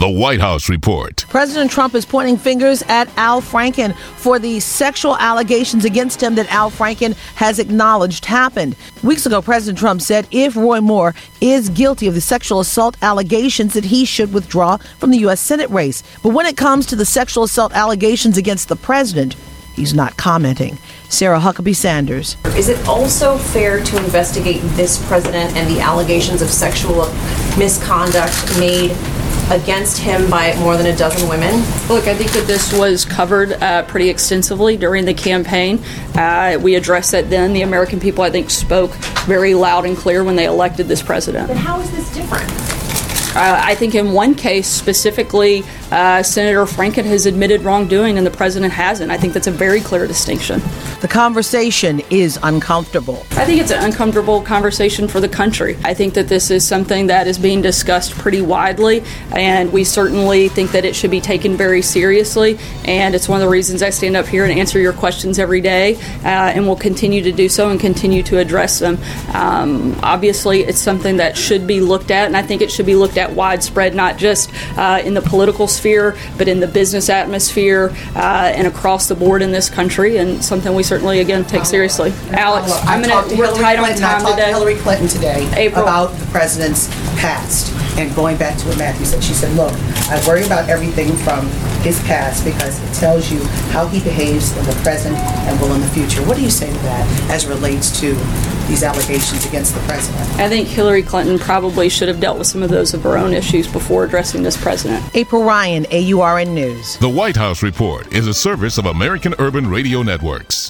The White House Report. President Trump is pointing fingers at Al Franken for the sexual allegations against him that Al Franken has acknowledged happened. Weeks ago, President Trump said if Roy Moore is guilty of the sexual assault allegations, that he should withdraw from the U.S. Senate race. But when it comes to the sexual assault allegations against the president, he's not commenting. Sarah Huckabee Sanders. Is it also fair to investigate this president and the allegations of sexual misconduct made against him by more than a dozen women? Look, I think that this was covered pretty extensively during the campaign. We addressed that then. The American people, I think, spoke very loud and clear when they elected this president. But how is this different? I think in one case specifically, Senator Franken has admitted wrongdoing and the president hasn't. I think that's a very clear distinction. The conversation is uncomfortable. I think it's an uncomfortable conversation for the country. I think that this is something that is being discussed pretty widely, and we certainly think that it should be taken very seriously. And it's one of the reasons I stand up here and answer your questions every day, and will continue to do so and continue to address them. Obviously, it's something that should be looked at, and I think it should be looked at widespread, not just in the political sphere, but in the business atmosphere and across the board in this country, and something we certainly, again, take seriously. Alex, I'm going to hit tight on time today. I talked to Hillary Clinton today April. about the president's past, and going back to what Matthew said. She said, look, I worry about everything from his past because it tells you how he behaves in the present and will in the future. What do you say to that as it relates to these allegations against the president? I think Hillary Clinton probably should have dealt with some of those of her own issues before addressing this president. April Ryan, AURN News. The White House Report is a service of American Urban Radio Networks.